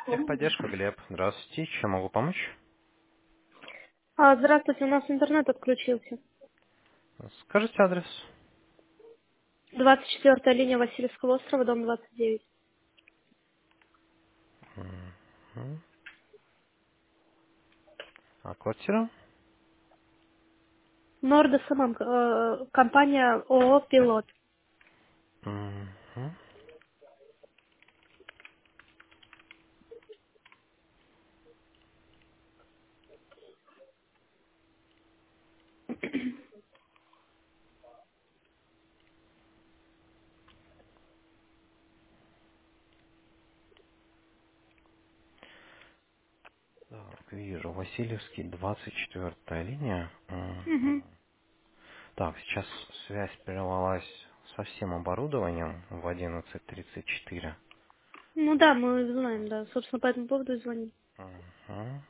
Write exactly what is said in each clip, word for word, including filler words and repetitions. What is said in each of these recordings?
Техподдержка, Глеб. Здравствуйте. Чем могу помочь? А, здравствуйте, у нас интернет отключился. Скажите адрес. Двадцать четвертая линия Васильевского острова, дом двадцать девять. Мгм. А квартира? Норда Саман, э, компания ООО «Пилот». Мгм. Так, вижу. Васильевский, двадцать четвертая линия. Мгм. Мгм. Так, сейчас связь прервалась со всем оборудованием в одиннадцать тридцать четыре. Ну да, мы знаем, да. Собственно, по этому поводу и звоним. Мгм.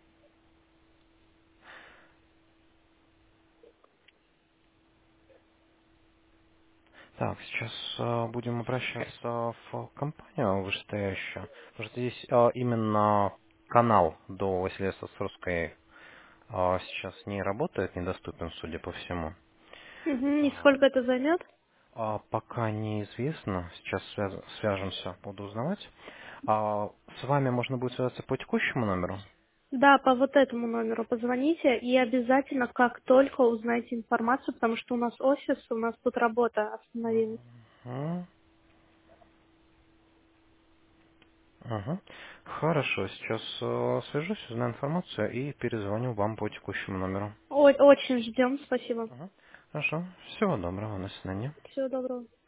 Так, сейчас э, будем обращаться в компанию вышестоящую. Потому что здесь э, именно канал до Василия а, сейчас не работает, недоступен, судя по всему. Мгм. И А, сколько это займет? а, пока неизвестно, сейчас связ- свяжемся, буду узнавать. А, с вами можно будет связаться по текущему номеру? Да, по вот этому номеру позвоните и обязательно, как только узнаете информацию, потому что у нас офис, у нас тут работа остановилась. Мгм. Ага. Хорошо, сейчас э, свяжусь, узнаю информацию и перезвоню вам по текущему номеру. О- очень ждем, спасибо. Ага. Хорошо, всего доброго, до свидания. Всего доброго.